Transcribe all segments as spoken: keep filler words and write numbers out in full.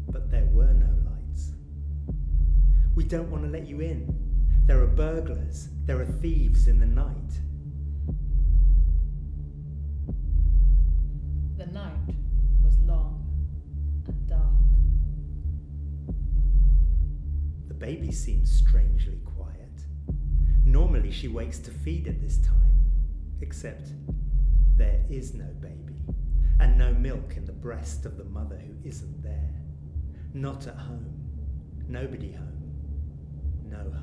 but there were no lights. We don't want to let you in. There are burglars. There are thieves in the night. The night was long and dark. The baby seems strangely quiet. Normally she wakes to feed at this time, except there is no baby, and no milk in the breast of the mother who isn't there. Not at home. Nobody home. No home.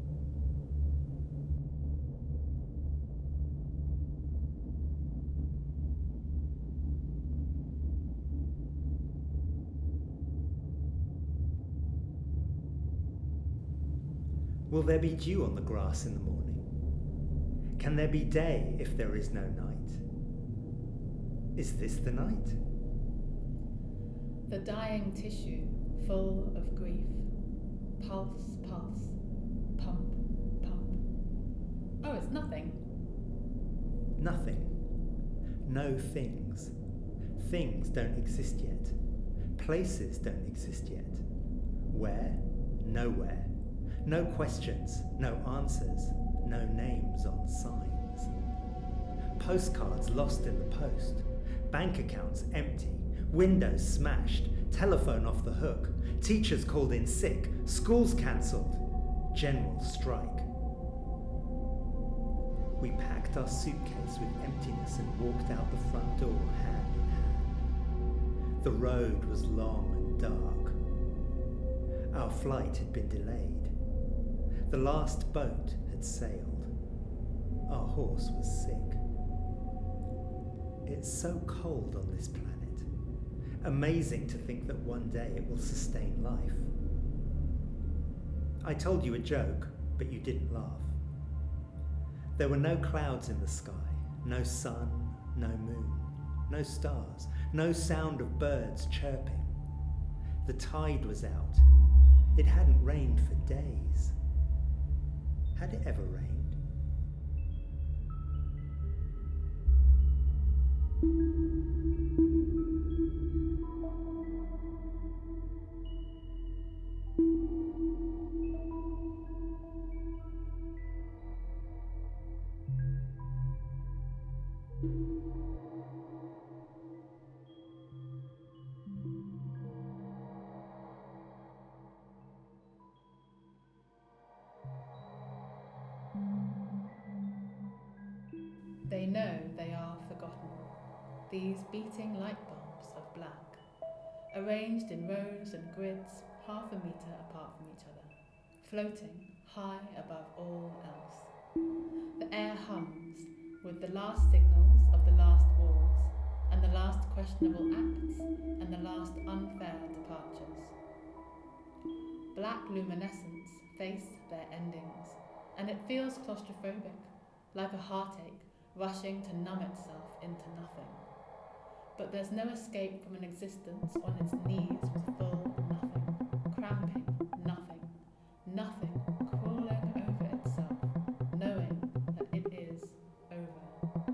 Will there be dew on the grass in the morning? Can there be day if there is no night? Is this the night? The dying tissue, full of grief. Pulse, pulse, pump, pump. Oh, it's nothing. Nothing. No things. Things don't exist yet. Places don't exist yet. Where? Nowhere. No questions, no answers, no names on signs. Postcards lost in the post. Bank accounts empty. Windows smashed. Telephone off the hook. Teachers called in sick. Schools cancelled. General strike. We packed our suitcase with emptiness and walked out the front door hand in hand. The road was long and dark. Our flight had been delayed. The last boat had sailed. Our horse was sick. It's so cold on this planet. Amazing to think that one day it will sustain life. I told you a joke, but you didn't laugh. There were no clouds in the sky, no sun, no moon, no stars, no sound of birds chirping. The tide was out. It hadn't rained for days. Had it ever rained? They know they are forgotten, these beating light bulbs of black, arranged in rows and grids half a metre apart from each other, floating high above all else. The air hums with the last signals of the last wars, and the last questionable acts, and the last unfair departures. Black luminescence face their endings, and it feels claustrophobic, like a heartache rushing to numb itself into nothing. But there's no escape from an existence on its knees with full nothing, cramping nothing, nothing crawling over itself, knowing that it is over.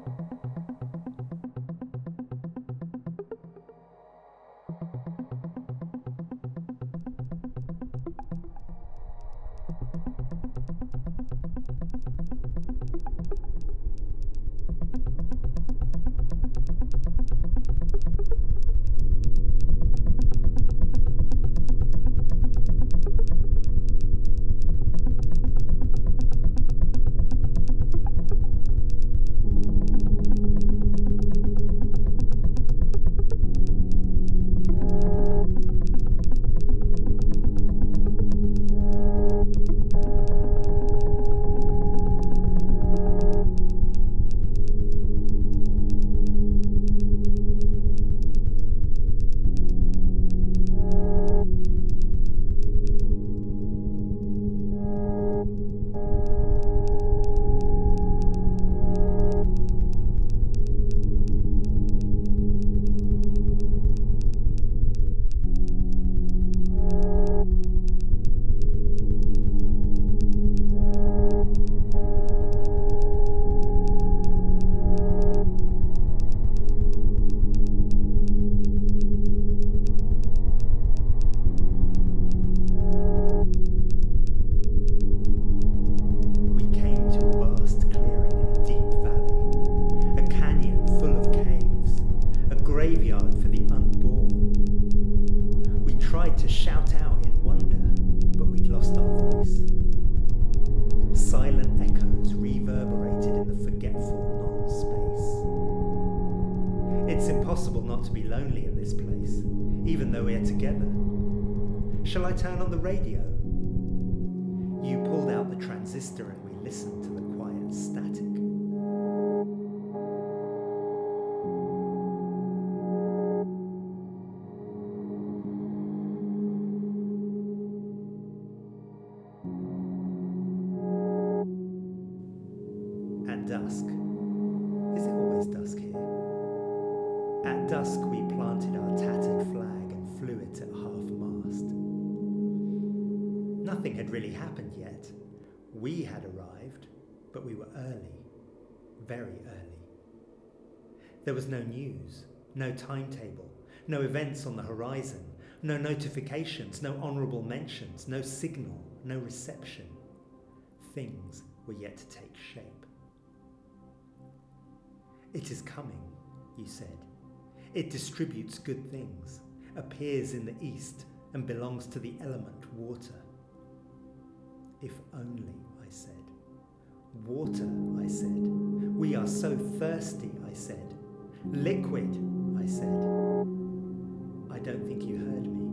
tried to shout out in wonder, but we'd lost our voice. Silent echoes reverberated in the forgetful non-space. It's impossible not to be lonely in this place, even though we're together. Shall I turn on the radio? You pulled out the transistor and we listened to the quiet static. At dusk. Is it always dusk here? At dusk we planted our tattered flag and flew it at half-mast. Nothing had really happened yet. We had arrived, but we were early, very early. There was no news, no timetable, no events on the horizon, no notifications, no honourable mentions, no signal, no reception. Things were yet to take shape. It is coming, you said. It distributes good things, appears in the east, and belongs to the element water. If only, I said. Water, I said. We are so thirsty, I said. Liquid, I said. I don't think you heard me.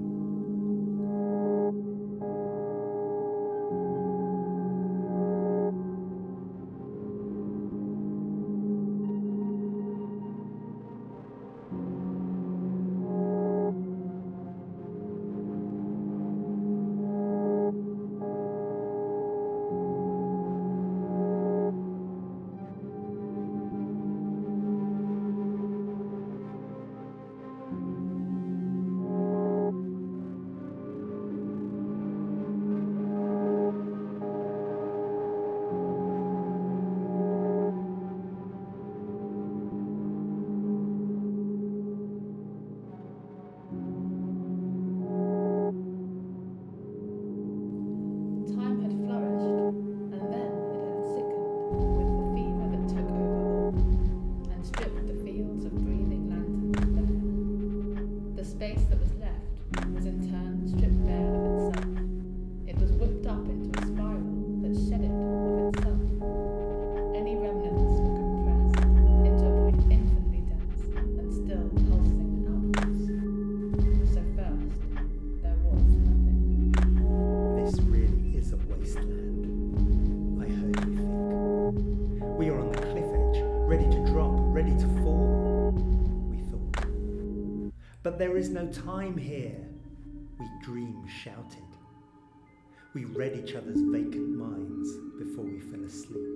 But there is no time here, we dream shouted. We read each other's vacant minds before we fell asleep.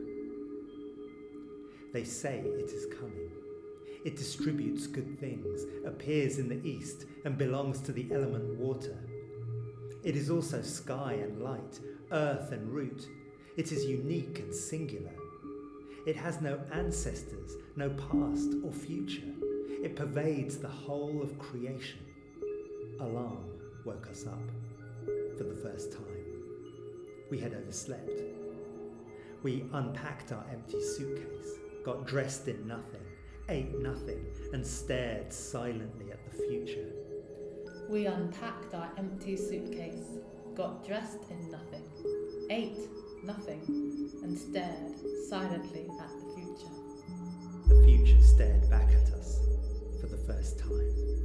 They say it is coming. It distributes good things, appears in the east, and belongs to the element water. It is also sky and light, earth and root. It is unique and singular. It has no ancestors, no past or future. It pervades the whole of creation. Alarm woke us up for the first time. We had overslept. We unpacked our empty suitcase, got dressed in nothing, ate nothing, and stared silently at the future. We unpacked our empty suitcase, got dressed in nothing, ate nothing, and stared silently at the future. The future stared back at us for the first time.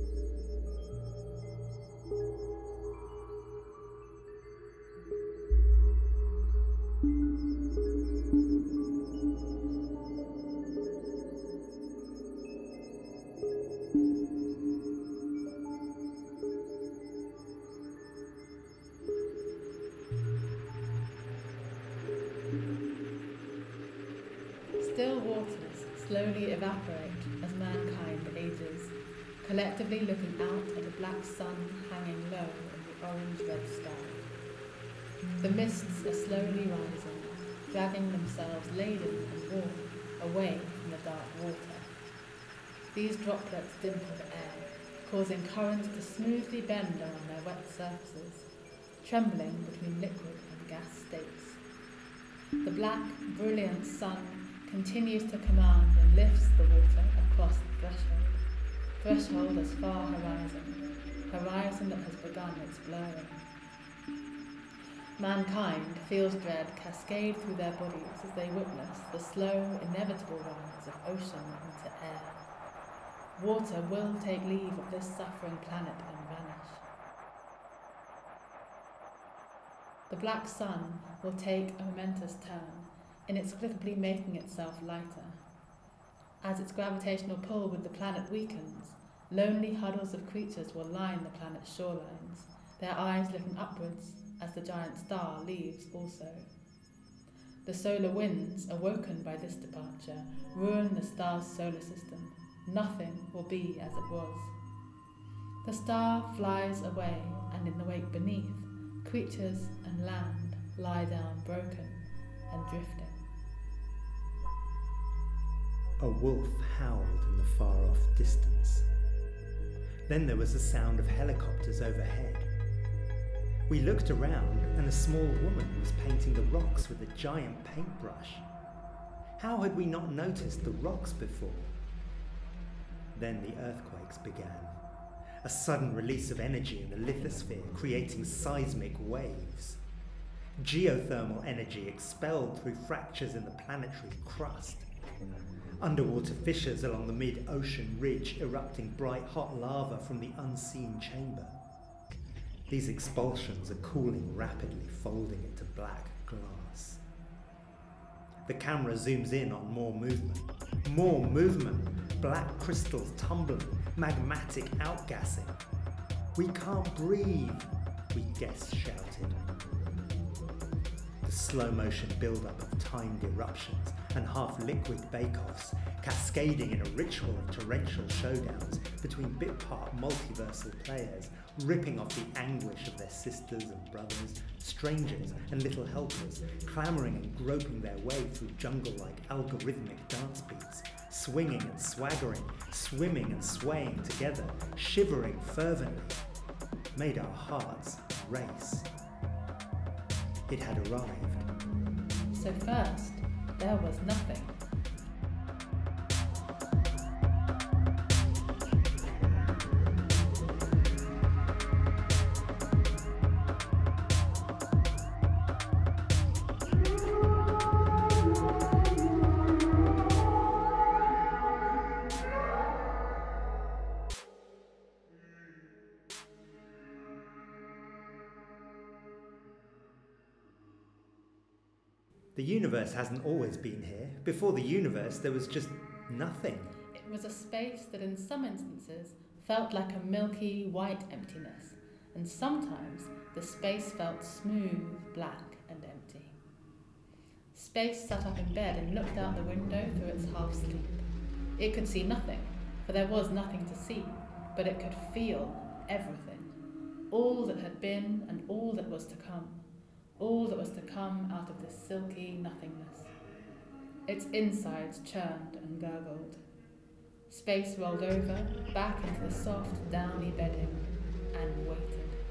Still waters slowly evaporate as mankind ages, collectively looking out at the black sun hanging low in the orange-red sky. The mists are slowly rising, dragging themselves laden and warm away from the dark water. These droplets dimple the air, causing currents to smoothly bend along their wet surfaces, trembling between liquid and gas states. The black, brilliant sun continues to command and lifts the water across the threshold, threshold as far horizon, horizon that has begun its blurring. Mankind feels dread cascade through their bodies as they witness the slow, inevitable rise of ocean into air. Water will take leave of this suffering planet and vanish. The black sun will take a momentous turn, inexplicably making itself lighter. As its gravitational pull with the planet weakens, lonely huddles of creatures will line the planet's shorelines, their eyes looking upwards as the giant star leaves also. The solar winds, awoken by this departure, ruin the star's solar system. Nothing will be as it was. The star flies away, and in the wake beneath, creatures and land lie down broken and drifting. A wolf howled in the far-off distance. Then there was the sound of helicopters overhead. We looked around, and a small woman was painting the rocks with a giant paintbrush. How had we not noticed the rocks before? Then the earthquakes began. A sudden release of energy in the lithosphere, creating seismic waves. Geothermal energy expelled through fractures in the planetary crust. Underwater fissures along the mid-ocean ridge erupting bright hot lava from the unseen chamber. These expulsions are cooling rapidly, folding into black glass. The camera zooms in on more movement. More movement! Black crystals tumbling, magmatic outgassing. We can't breathe, we guests shouted. The slow-motion build-up of timed eruptions and half-liquid bake-offs, cascading in a ritual of torrential showdowns between bit-part multiversal players, ripping off the anguish of their sisters and brothers, strangers and little helpers, clamouring and groping their way through jungle-like algorithmic dance beats, swinging and swaggering, swimming and swaying together, shivering fervently, made our hearts race. It had arrived. So first, there was nothing. The universe hasn't always been here. Before the universe, there was just nothing. It was a space that in some instances felt like a milky white emptiness, and sometimes the space felt smooth, black and empty. Space sat up in bed and looked out the window through its half sleep. It could see nothing, for there was nothing to see, but it could feel everything. All that had been and all that was to come. All that was to come out of this silky nothingness. Its insides churned and gurgled. Space rolled over, back into the soft, downy bedding, and waited.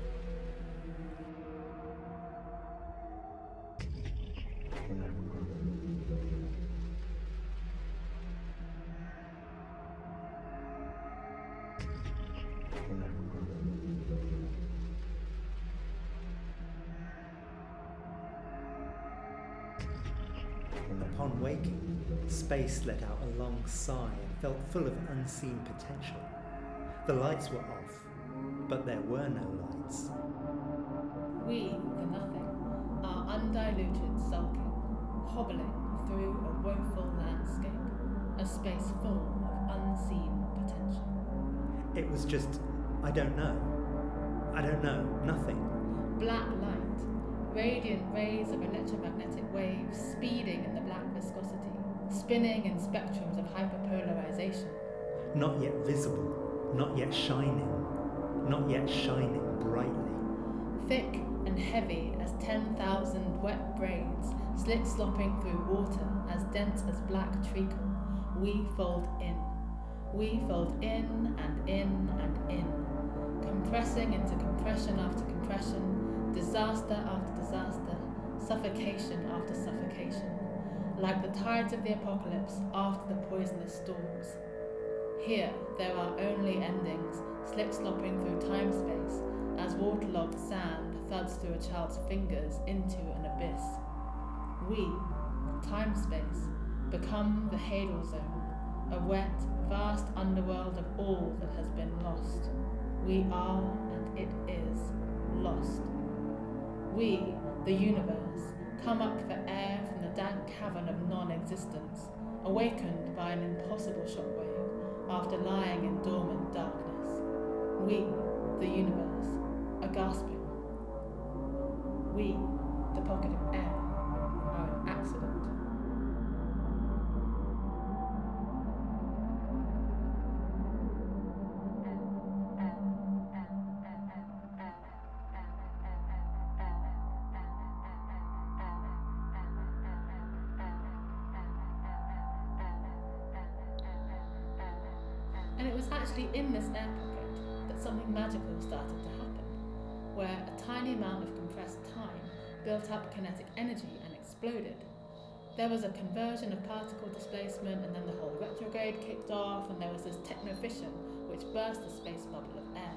Upon waking, space let out a long sigh and felt full of unseen potential. The lights were off, but there were no lights. We, the nothing, are undiluted sulking, hobbling through a woeful landscape, a space full of unseen potential. It was just, I don't know. I don't know, nothing. Black light. Radiant rays of electromagnetic waves speeding in the black viscosity, spinning in spectrums of hyperpolarization. Not yet visible, not yet shining, not yet shining brightly. Thick and heavy as ten thousand wet braids, slick slopping through water as dense as black treacle, we fold in. We fold in and in and in, compressing into compression after compression, disaster after disaster, suffocation after suffocation, like the tides of the apocalypse after the poisonous storms. Here, there are only endings, slip-slopping through time-space, as waterlogged sand thuds through a child's fingers into an abyss. We, time-space, become the Hadal Zone, a wet, vast underworld of all that has been lost. We are, and it is, lost. We, the universe, come up for air from the dank cavern of non-existence, awakened by an impossible shockwave after lying in dormant darkness. We, the universe, are gasping. We, the pocket of air, are an accident. And it was actually in this air pocket that something magical started to happen, where a tiny amount of compressed time built up kinetic energy and exploded. There was a conversion of particle displacement, and then the whole retrograde kicked off, and there was this techno-fission which burst the space bubble of air.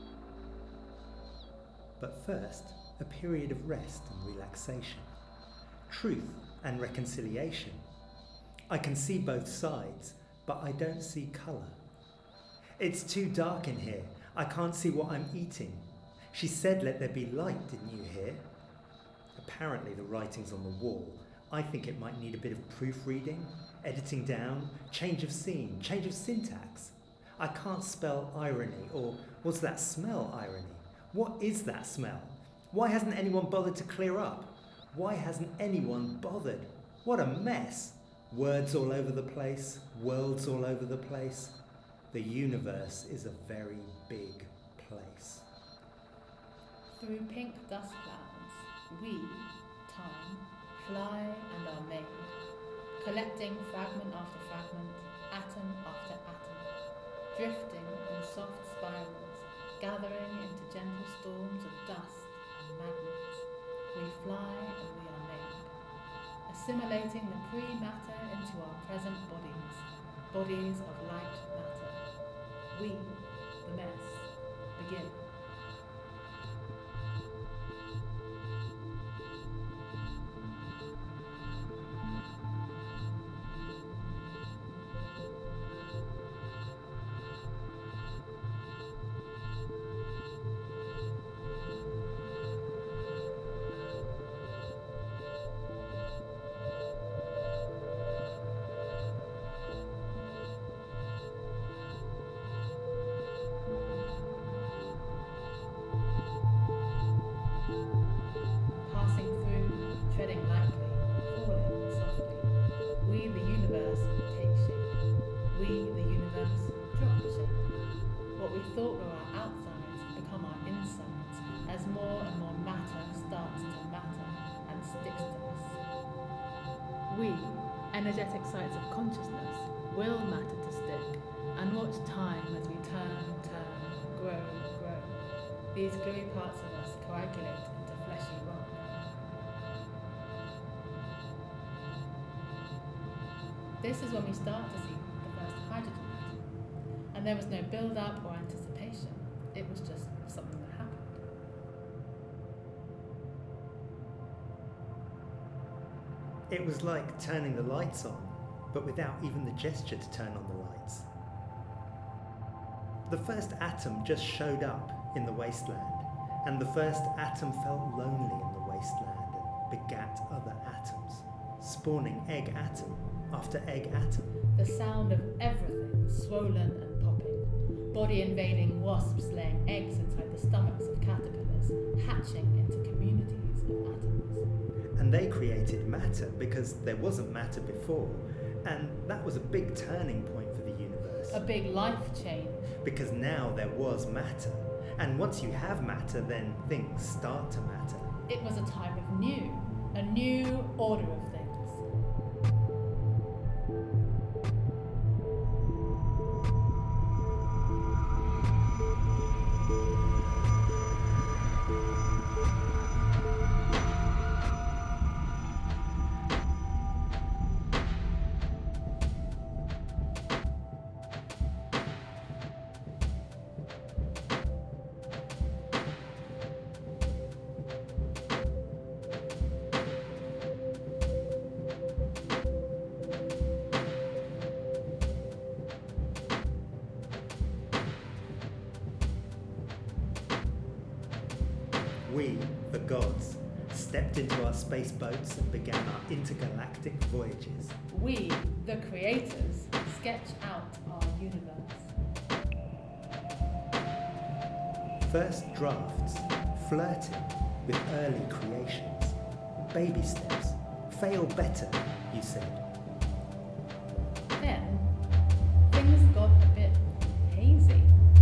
But first, a period of rest and relaxation. Truth and reconciliation. I can see both sides, but I don't see colour. It's too dark in here. I can't see what I'm eating. She said let there be light, didn't you hear? Apparently the writing's on the wall. I think it might need a bit of proofreading, editing down, change of scene, change of syntax. I can't spell irony, or was that smell irony? What is that smell? Why hasn't anyone bothered to clear up? Why hasn't anyone bothered? What a mess! Words all over the place, worlds all over the place. The universe is a very big place. Through pink dust clouds, we, time, fly and are made, collecting fragment after fragment, atom after atom, drifting in soft spirals, gathering into gentle storms of dust and magnets. We fly and we are made, assimilating the pre-matter into our present bodies, bodies of light matter. We, the mess, begin. We, energetic sites of consciousness, will matter to stick, and watch time as we turn, turn, grow, grow. These gluey parts of us coagulate into fleshy rock. This is when we start to see the first hydrogen atom, and there was no build-up or anticipation. It was just something that happened. It was like turning the lights on, but without even the gesture to turn on the lights. The first atom just showed up in the wasteland, and the first atom felt lonely in the wasteland and begat other atoms, spawning egg atom after egg atom. The sound of everything swollen and popping, body-invading wasps laying eggs inside the stomachs of caterpillars, hatching into communities of atoms. And they created matter because there wasn't matter before, and that was a big turning point for the universe. A big life change. Because now there was matter, and once you have matter, then things start to matter. It was a time of new, a new order of things. We, the gods, stepped into our space boats and began our intergalactic voyages. We, the creators, sketch out our universe. First drafts, flirting with early creations. Baby steps, fail better, you said. Then, things got a bit hazy.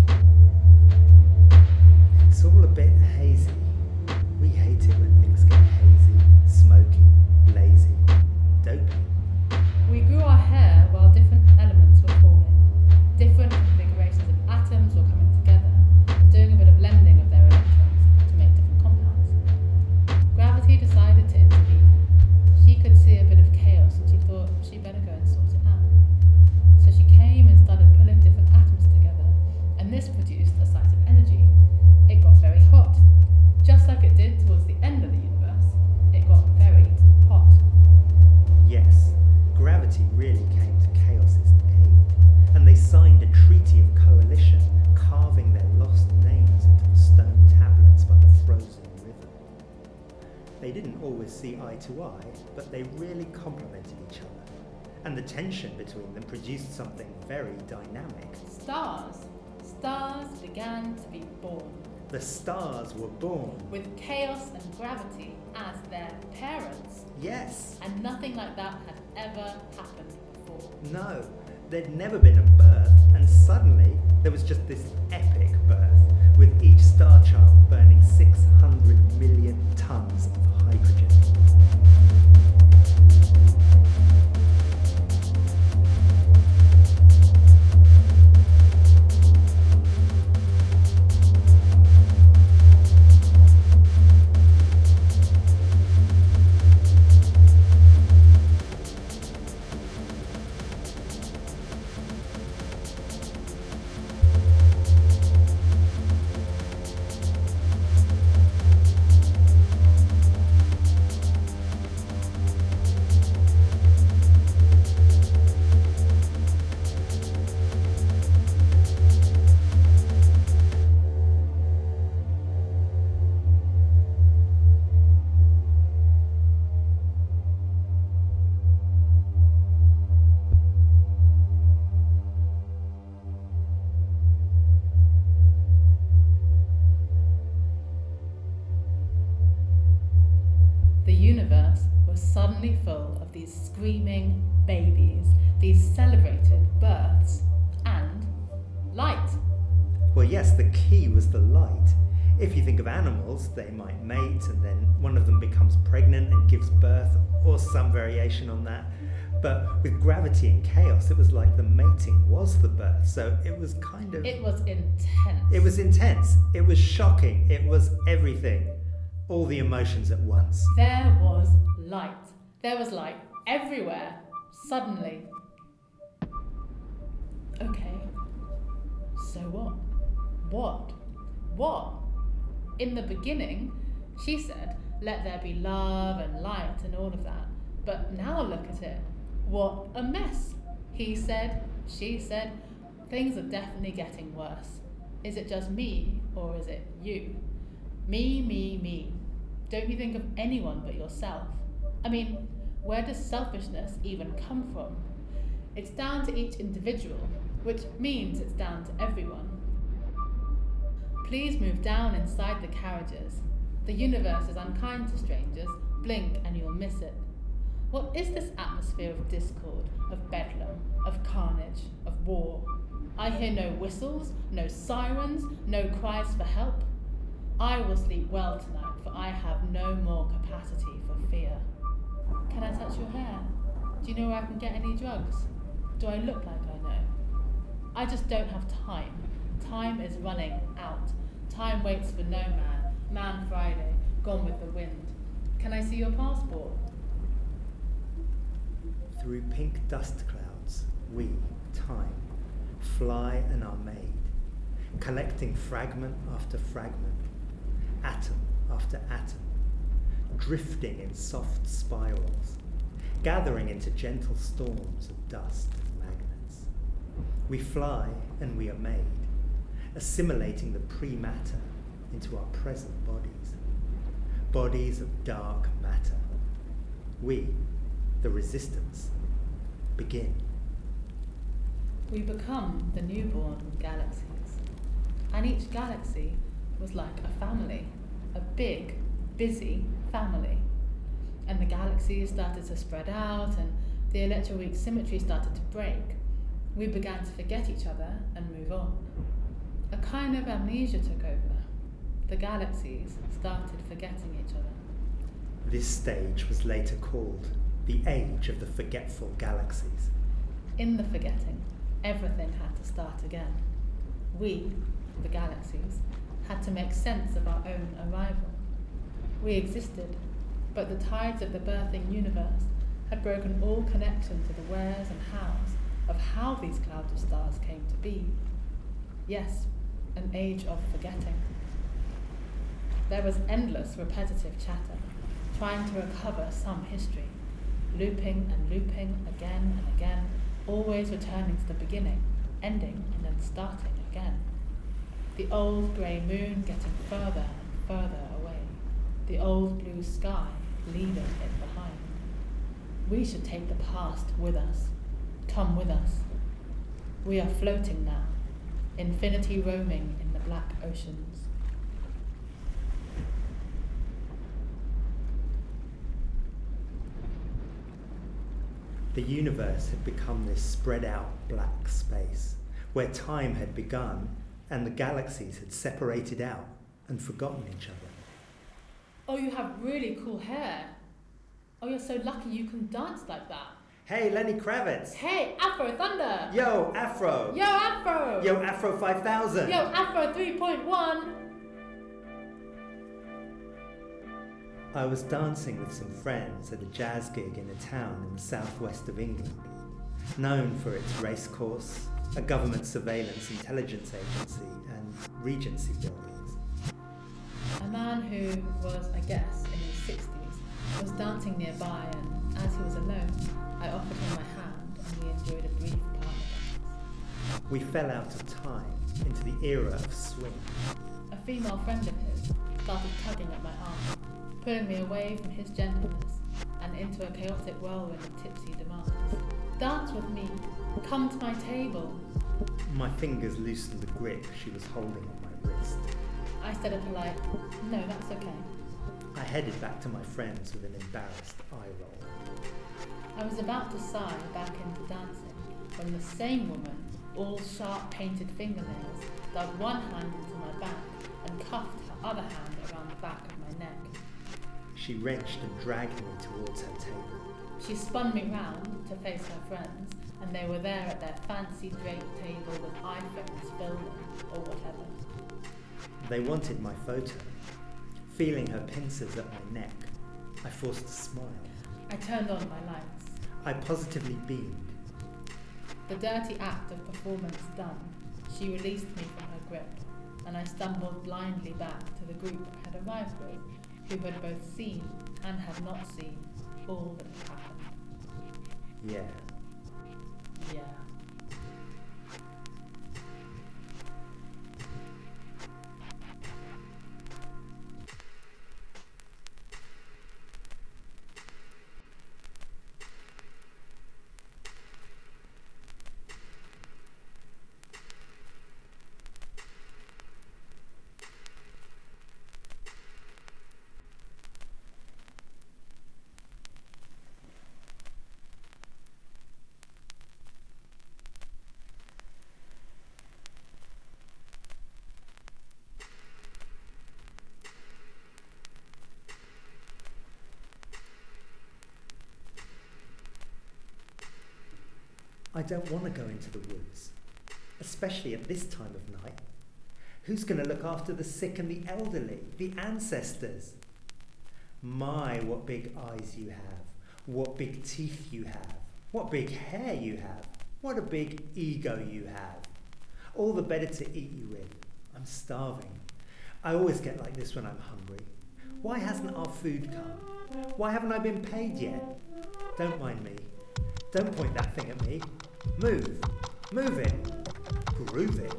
It's all a bit hazy. We hate it when things get hazy, smoky, lazy, dopey. We grew our hair while different elements were forming. Different configurations of atoms were coming together and doing a bit of blending of their electrons to make different compounds. Gravity decided to intervene. She could see a bit of chaos and she thought she better go and sort it out. So she came and started pulling different atoms together, and this produced a sight of energy. It got very hot. Just like it did towards the end of the universe, it got very hot. Yes, gravity really came to Chaos's aid, and they signed a treaty of coalition, carving their lost names into the stone tablets by the frozen river. They didn't always see eye to eye, but they really complemented each other, and the tension between them produced something very dynamic. Stars. Stars began to be born, The stars were born. with chaos and gravity as their parents. Yes. And nothing like that had ever happened before. No, there'd never been a birth, and suddenly there was just this epic birth, with each star child burning six hundred million tons of hydrogen. The universe was suddenly full of these screaming babies, these celebrated births, and light. Well, yes, the key was the light. If you think of animals, they might mate and then one of them becomes pregnant and gives birth, or some variation on that. But with gravity and chaos, it was like the mating was the birth. So it was kind of... It was intense. It was intense. It was shocking. It was everything. All the emotions at once. There was light. There was light everywhere, suddenly. Okay, so what? What? What? In the beginning, she said, let there be love and light and all of that. But now look at it. What a mess. He said, she said, things are definitely getting worse. Is it just me or is it you? Me, me, me. Don't you think of anyone but yourself? I mean, where does selfishness even come from? It's down to each individual, which means it's down to everyone. Please move down inside the carriages. The universe is unkind to strangers. Blink and you'll miss it. What is this atmosphere of discord, of bedlam, of carnage, of war? I hear no whistles, no sirens, no cries for help. I will sleep well tonight, for I have no more capacity for fear. Can I touch your hair? Do you know where I can get any drugs? Do I look like I know? I just don't have time. Time is running out. Time waits for no man. Man Friday, gone with the wind. Can I see your passport? Through pink dust clouds, we, time, fly and are made, collecting fragment after fragment, atom after atom, drifting in soft spirals, gathering into gentle storms of dust and magnets. We fly and we are made, assimilating the pre-matter into our present bodies. bodies of dark matter. We, the resistance, begin. We become the newborn galaxies, and each galaxy was like a family, a big, busy family. And the galaxies started to spread out, and the electroweak symmetry started to break. We began to forget each other and move on. A kind of amnesia took over. The galaxies started forgetting each other. This stage was later called the Age of the Forgetful Galaxies. In the forgetting, everything had to start again. We, the galaxies, had to make sense of our own arrival. We existed, but the tides of the birthing universe had broken all connection to the wheres and hows of how these clouds of stars came to be. Yes, an age of forgetting. There was endless repetitive chatter, trying to recover some history, looping and looping again and again, always returning to the beginning, ending and then starting again. The old grey moon getting further and further away, the old blue sky leaving it behind. We should take the past with us. Come with us. We are floating now, infinity roaming in the black oceans. The universe had become this spread out black space, where time had begun and the galaxies had separated out and forgotten each other. Oh, you have really cool hair. Oh, you're so lucky you can dance like that. Hey, Lenny Kravitz! Hey, Afro Thunder! Yo, Afro! Yo, Afro! Yo, Afro five thousand! Yo, Afro three point one! I was dancing with some friends at a jazz gig in a town in the southwest of England, known for its racecourse, a government surveillance intelligence agency, and Regency buildings. A man who was, I guess, in his sixties was dancing nearby, and as he was alone, I offered him my hand and we enjoyed a brief partner dance. We fell out of time into the era of swing. A female friend of his started tugging at my arm, pulling me away from his gentleness and into a chaotic whirlwind of tipsy demands. Dance with me, come to my table. My fingers loosened the grip she was holding on my wrist. I said a polite, no, that's okay. I headed back to my friends with an embarrassed eye roll. I was about to sigh back into dancing when the same woman, all sharp painted fingernails, dug one hand into my back and cuffed her other hand around the back of my neck. She wrenched and dragged me towards her table. She spun me round to face her friends, and they were there at their fancy draped table with iPhones filming or whatever. They wanted my photo. Feeling her pincers at my neck, I forced a smile. I turned on my lights. I positively beamed. The dirty act of performance done, she released me from her grip, and I stumbled blindly back to the group I had arrived with, who had both seen and had not seen all that had happened. Yeah. Yeah. I don't want to go into the woods, especially at this time of night. Who's going to look after the sick and the elderly, the ancestors? My, what big eyes you have, what big teeth you have, what big hair you have, what a big ego you have. All the better to eat you with. I'm starving. I always get like this when I'm hungry. Why hasn't our food come? Why haven't I been paid yet? Don't mind me. Don't point that thing at me. Move. Move it. Groove it.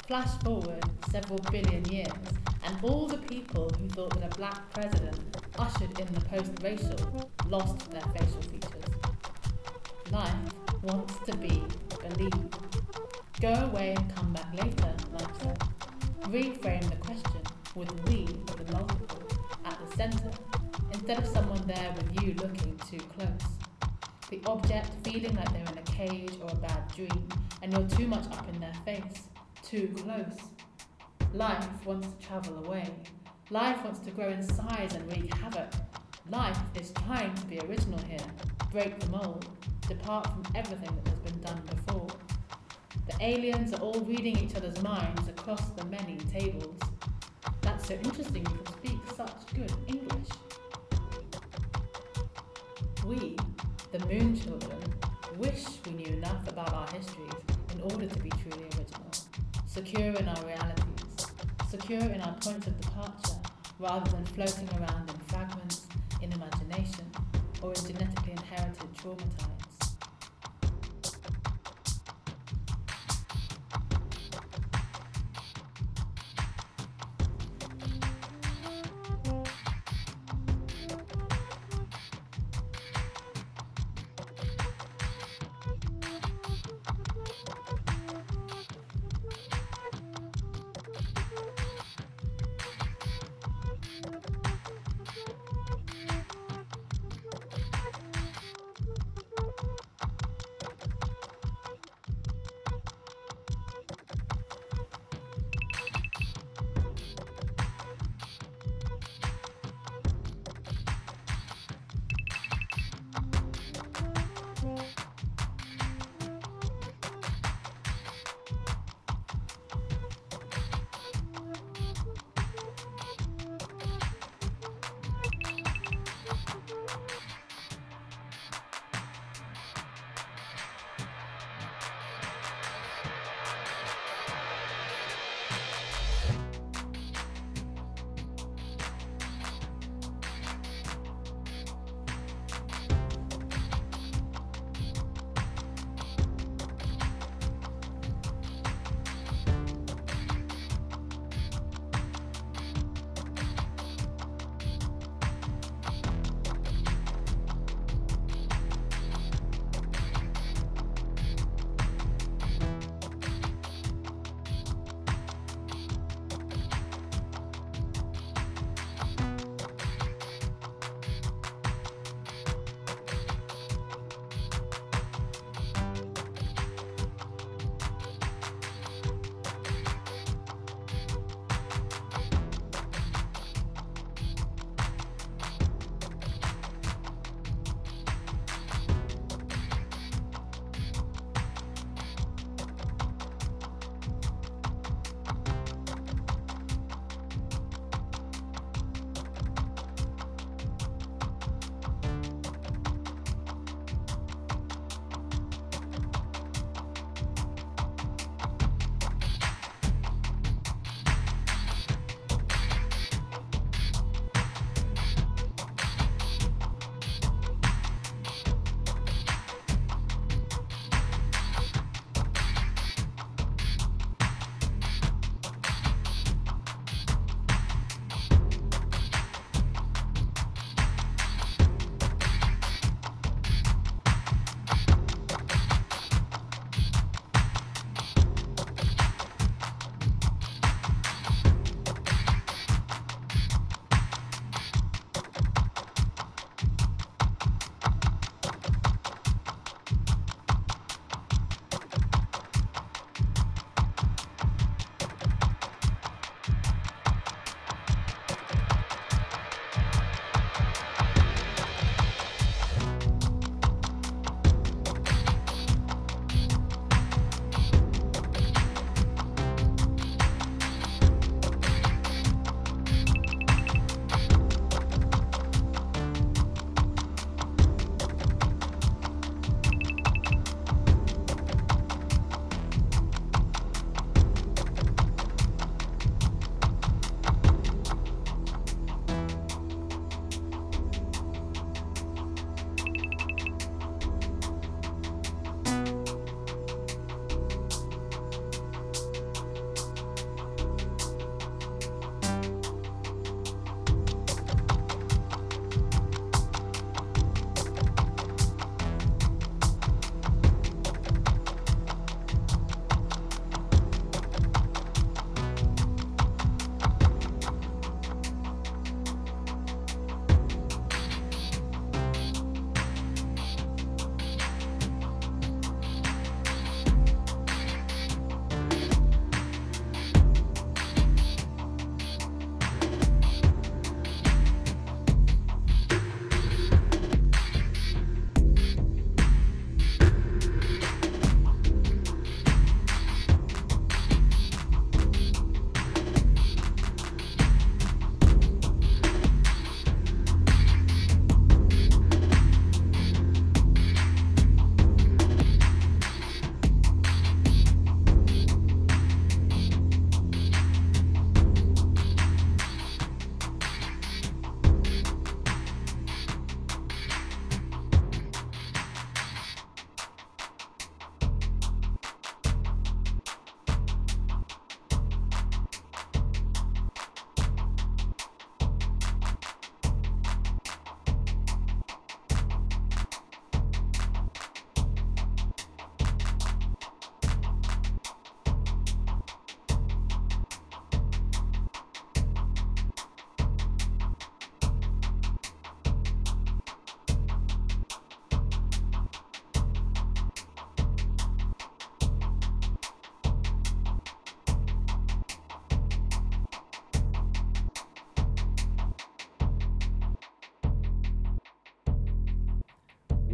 Flash forward several billion years, and all the people who thought that a black president ushered in the post-racial lost their facial features. Life wants to be believed. Go away and come back later, life said. Reframe the question with we, the multiple, at the centre, instead of someone there with you looking too close. The object feeling like they're in a cage or a bad dream, and you're too much up in their face, too close. Life wants to travel away. Life wants to grow in size and wreak havoc. Life is trying to be original here, break the mould, depart from everything that has been done before. The aliens are all reading each other's minds across the many tables. That's so interesting you can speak such good English. We, the Moon Children, wish we knew enough about our histories in order to be truly original, secure in our realities, secure in our points of departure, rather than floating around in fragments, in imagination, or in genetically inherited trauma tides.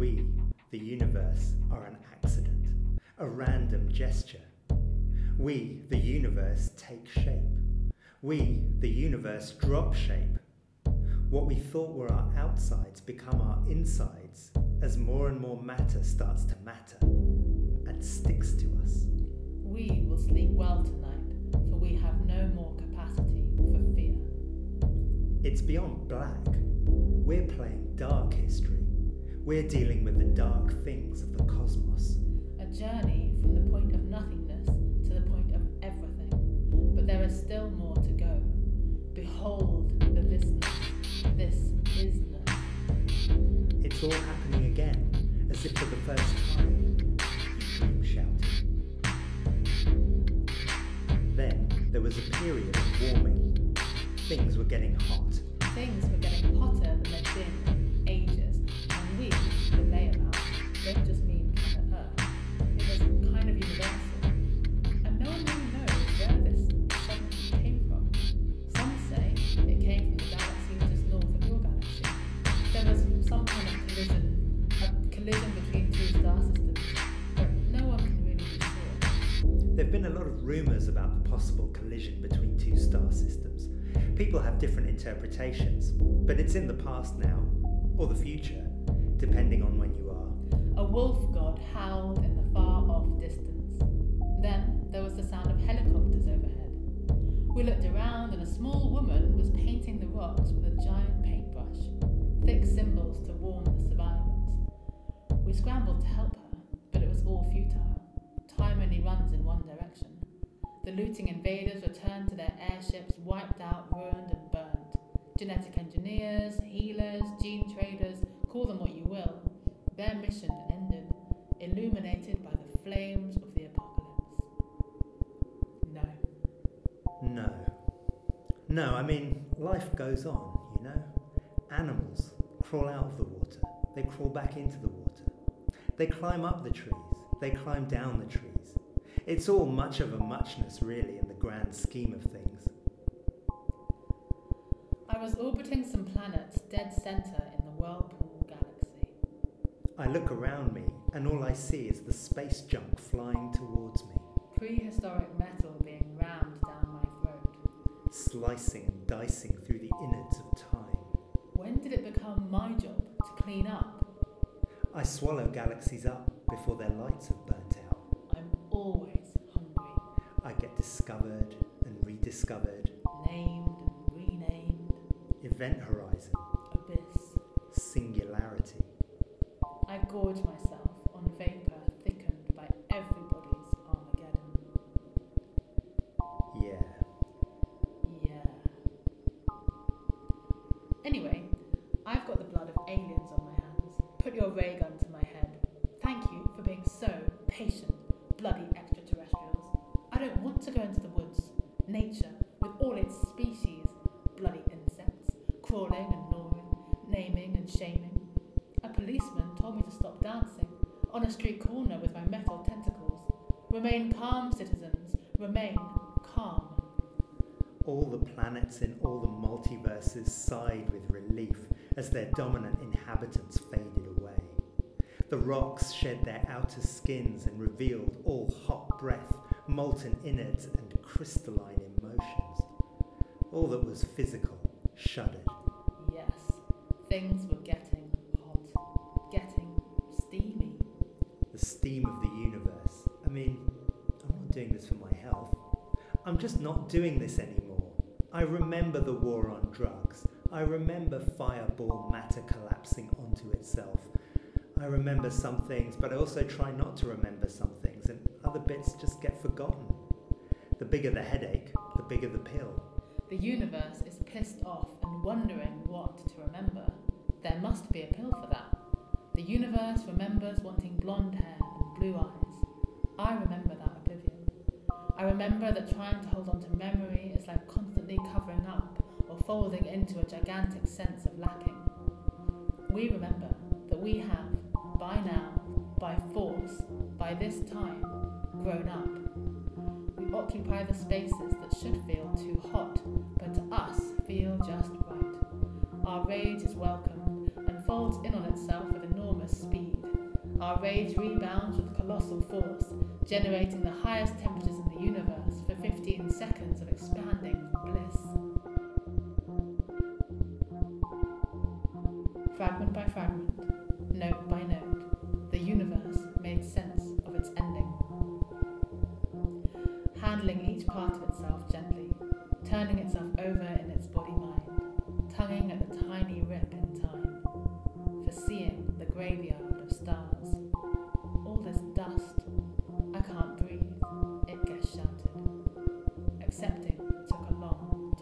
we, the universe, are an accident, a random gesture. We, the universe, take shape. We, the universe, drop shape. What we thought were our outsides become our insides as more and more matter starts to matter and sticks to us. We will sleep well tonight, for we have no more capacity for fear. It's beyond black. We're playing dark history. We're dealing with the dark things of the cosmos. A journey from the point of nothingness to the point of everything. But there is still more to go. Behold the thisness. This isness. It's all happening again, as if for the first time. Dream shouted. Then there was a period of warming. Things were getting hot. Things were getting hotter than they'd been in ages. And we, the layabout, don't just mean planet Earth. It was kind of universal. And no one really knows where this suddenly came from. Some say it came from the galaxy just north of your galaxy. There was some kind of collision, a collision between two star systems, but no one can really be sure. There have been a lot of rumours about the possible collision between two star systems. People have different interpretations, but it's in the past now, or the future, depending on when you are. A wolf god howled in the far-off distance. Then there was the sound of helicopters overhead. We looked around and a small woman was painting the rocks with a giant paintbrush, thick symbols to warn the survivors. We scrambled to help her, but it was all futile. Time only runs in one direction. The looting invaders returned to their airships, wiped out, ruined and burned. Genetic engineers, healers, gene traders, call them what you will. Their mission ended, illuminated by the flames of the apocalypse. No. No. No, I mean, life goes on, you know? Animals crawl out of the water. They crawl back into the water. They climb up the trees. They climb down the trees. It's all much of a muchness, really, in the grand scheme of things. I was orbiting some planets dead center in the Whirlpool Galaxy. I look around me, and all I see is the space junk flying towards me. Prehistoric metal being rammed down my throat. Slicing and dicing through the innards of time. When did it become my job to clean up? I swallow galaxies up before their lights have burnt out. I'm always hungry. I get discovered and rediscovered. Named and renamed. Event horizon. Abyss. Singularity. I gorge myself on vapor thickened by everybody's Armageddon. Yeah. Yeah. Anyway, I've got the blood of aliens on my hands. Put your ray gun to my head. Thank you for being so patient, bloody extraterrestrials. I don't want to go into the woods. Nature, with all its species, bloody insects, crawling and gnawing, naming and shaming. A policeman told me to stop dancing on a street corner with my metal tentacles. Remain calm, citizens. Remain calm. All the planets in all the multiverses sighed with relief as their dominant inhabitants faded away. The rocks shed their outer skins and revealed all hot breath, molten innards and crystalline emotions. All that was physical shuddered. Yes, things were getting hot, getting steamy. The steam of the universe. I mean, I'm not doing this for my health. I'm just not doing this anymore. I remember the war on drugs. I remember fireball matter collapsing onto itself. I remember some things, but I also try not to remember some things, and other bits just get forgotten. The bigger the headache, the bigger the pill. The universe is pissed off and wondering what to remember. There must be a pill for that. The universe remembers wanting blonde hair and blue eyes. I remember that oblivion. I remember that trying to hold on to memory is like constantly covering up or folding into a gigantic sense of lacking. We remember that we have, by now, by force, by this time, grown up. We occupy the spaces that should feel too hot, but to us feel just right. Our rage is welcomed and folds in on itself with enormous speed. our rage rebounds with colossal force, generating the highest temperatures in the universe for fifteen seconds of expanding bliss. Fragment by fragment, note by note, the universe made sense of its ending. Handling each part of itself gently, turning itself over in its body-mind, tugging at the tiny rip in time, foreseeing the graveyard of stars. All this dust, I can't breathe, it gets shouted. Accepting took a long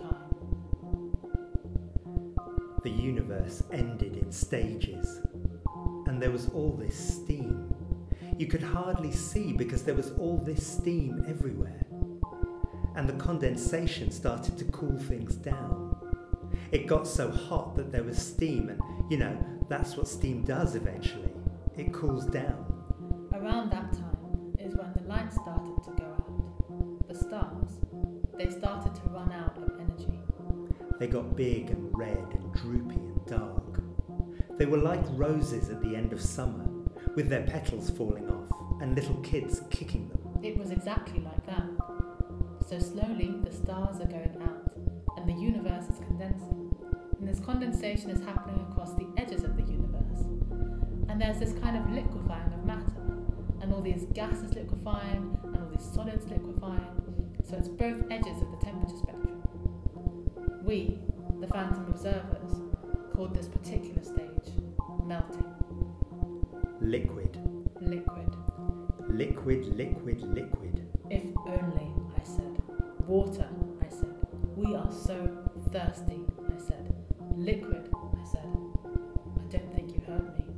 time. The universe ended in stages, and there was all this steam. You could hardly see because there was all this steam everywhere. And the condensation started to cool things down. It got so hot that there was steam, and you know, that's what steam does eventually. It cools down. Around that time is when the lights started to go out. The stars, they started to run out of energy. They got big and red and droopy and dark. They were like roses at the end of summer, with their petals falling off and little kids kicking them. It was exactly like that. So slowly the stars are going out and the universe is condensing. And this condensation is happening across the edges of the universe. And there's this kind of liquefying of matter, and all these gases liquefying and all these solids liquefying. So it's both edges of the temperature spectrum. We, the phantom observers, called this particular stage melting. Liquid. Liquid. Liquid, liquid, liquid. If only, I said. Water, I said. We are so thirsty, I said. Liquid, I said. I don't think you heard me.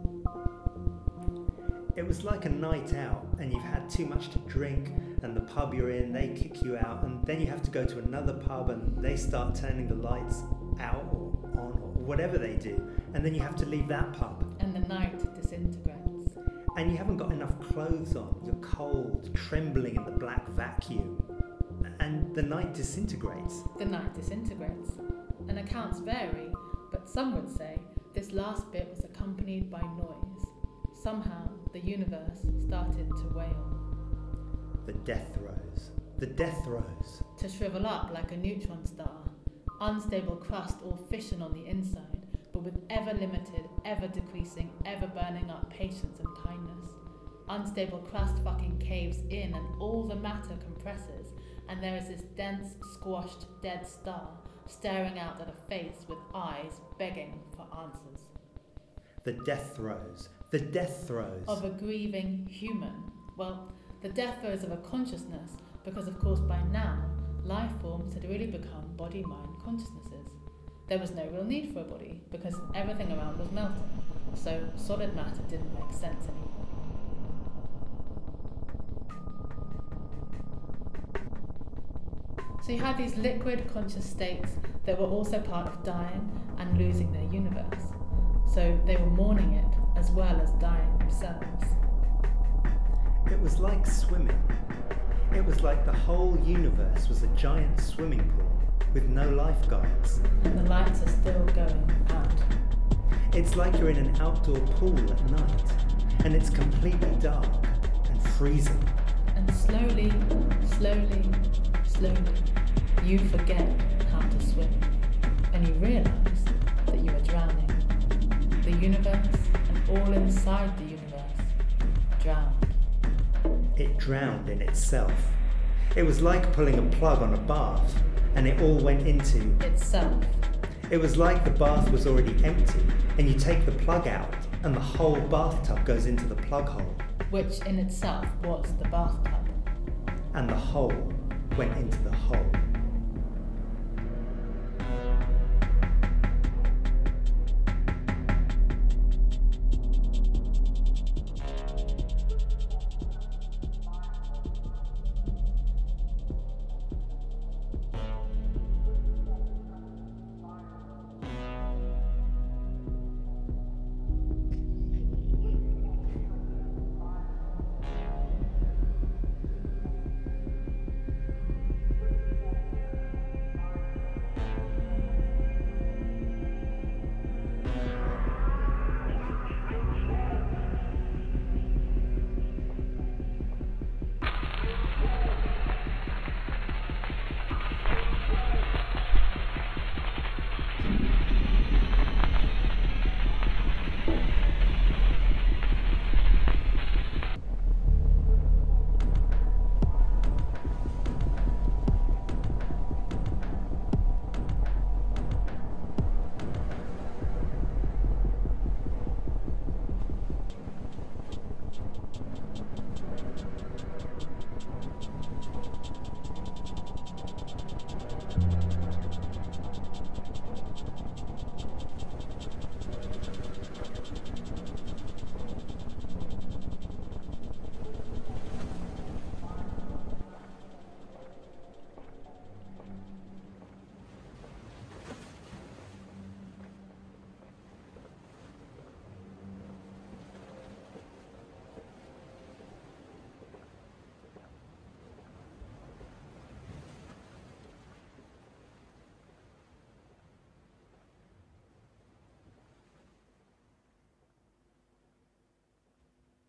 It was like a night out, and you've had too much to drink, and the pub you're in, they kick you out, and then you have to go to another pub and they start turning the lights out or on or whatever they do, and then you have to leave that pub. And the night disintegrates. And you haven't got enough clothes on, you're cold, trembling in the black vacuum, and the night disintegrates. The night disintegrates, and accounts vary, but some would say this last bit was accompanied by noise. Somehow the universe started to wail. The death throes, the death throes. To shrivel up like a neutron star, unstable crust all fission on the inside, but with ever-limited, ever-decreasing, ever-burning up patience and kindness. Unstable crust fucking caves in and all the matter compresses, and there is this dense, squashed, dead star staring out at a face with eyes begging for answers. The death throes, the death throes. Of a grieving human. Well, the death throes of a consciousness, because of course by now, life forms had really become body-mind consciousnesses. There was no real need for a body, because everything around was melting, so solid matter didn't make sense anymore. So you had these liquid conscious states that were also part of dying and losing their universe. So they were mourning it as well as dying themselves. It was like swimming. It was like the whole universe was a giant swimming pool with no lifeguards. And the lights are still going out. It's like you're in an outdoor pool at night, and it's completely dark and freezing. And slowly, slowly, slowly, you forget how to swim, and you realise that you are drowning. The universe and all inside the universe drowned. It drowned in itself. It was like pulling a plug on a bath, and it all went into itself. It was like the bath was already empty, and you take the plug out, and the whole bathtub goes into the plug hole. Which in itself was the bathtub. And the hole went into the hole.